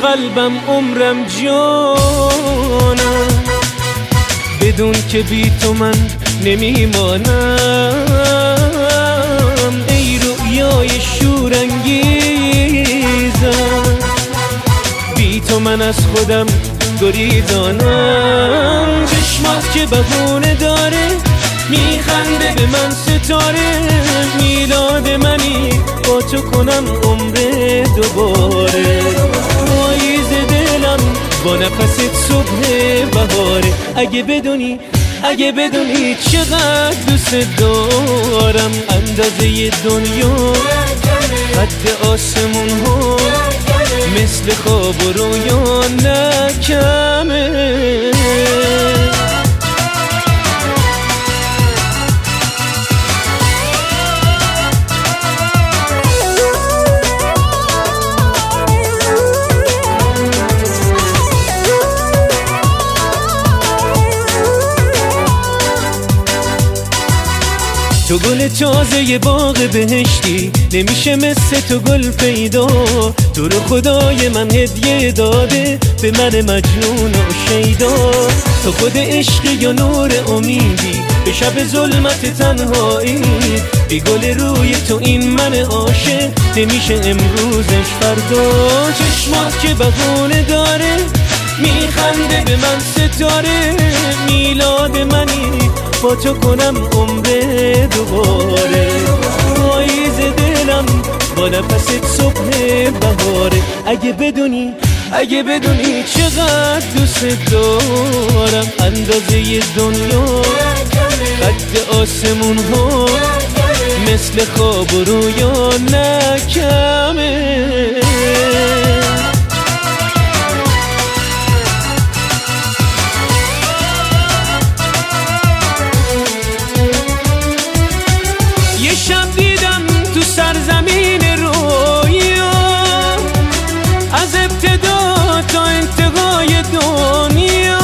قلبم عمرم جانم، بدون که بی تو من نمیمانم. ای رویای شورانگیزم، بی تو من از خودم گریزانم. چشمات که بهونه داره میخنده به من ستاره، میلاد منی با تو کنم عمر دوباره. پاییز دلم با نفست صبح بهاره. اگه بدونی چقدر دوست دارم، اندازه دنیا قد آسمون ها مثل خواب و رویا نکمه. تو گل تازه باغ بهشتی، نمیشه مثل تو گل پیدا. تو رو خدای من هدیه داده به من مجنون و شیدا. تو خود عشقی یا نور امیدی به شب ظلمت تنهایی. بی گل روی تو این من عاشق نمیشه امروزش فردا. چشمات که بهونه داره میخنده به من ستاره، میلاد منی با تو کنم عمر دوباره. پاییز دلم با نفست صبح بهاره. اگه بدونی چقدر دوست دارم، اندازه دنیا قد آسمون ها مثل خواب و رویا نکمه. شب دیدم تو سرزمین رویا، از ابتدا تا انتهای دنیا.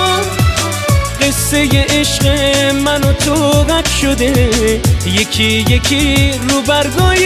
قصه عشق من و تو قد شده یکی یکی رو برگای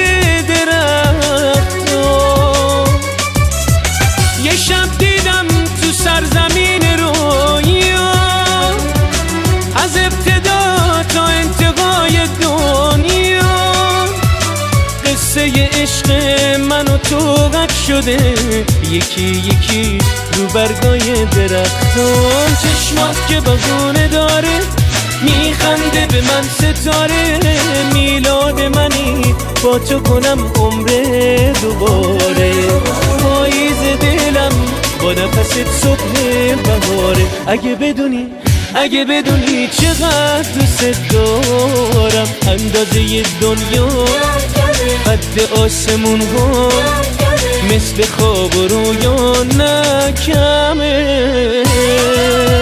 درخت‌ها. یه شب دیدم تو سرزمین رویا، از ابتدا تا انتهای دنیا. قصه عشق من و تو قد شده یکی یکی رو برگای درختان. چشمات که بهونه داره میخنده به من ستاره، میلاد منی با تو کنم عمر دوباره. پاییز دلم با نفست صبح بهاره. اگه بدونی چقدر دوست دارم، اندازه دنیا قد آسمون ها مثل خواب و رویا نکمه.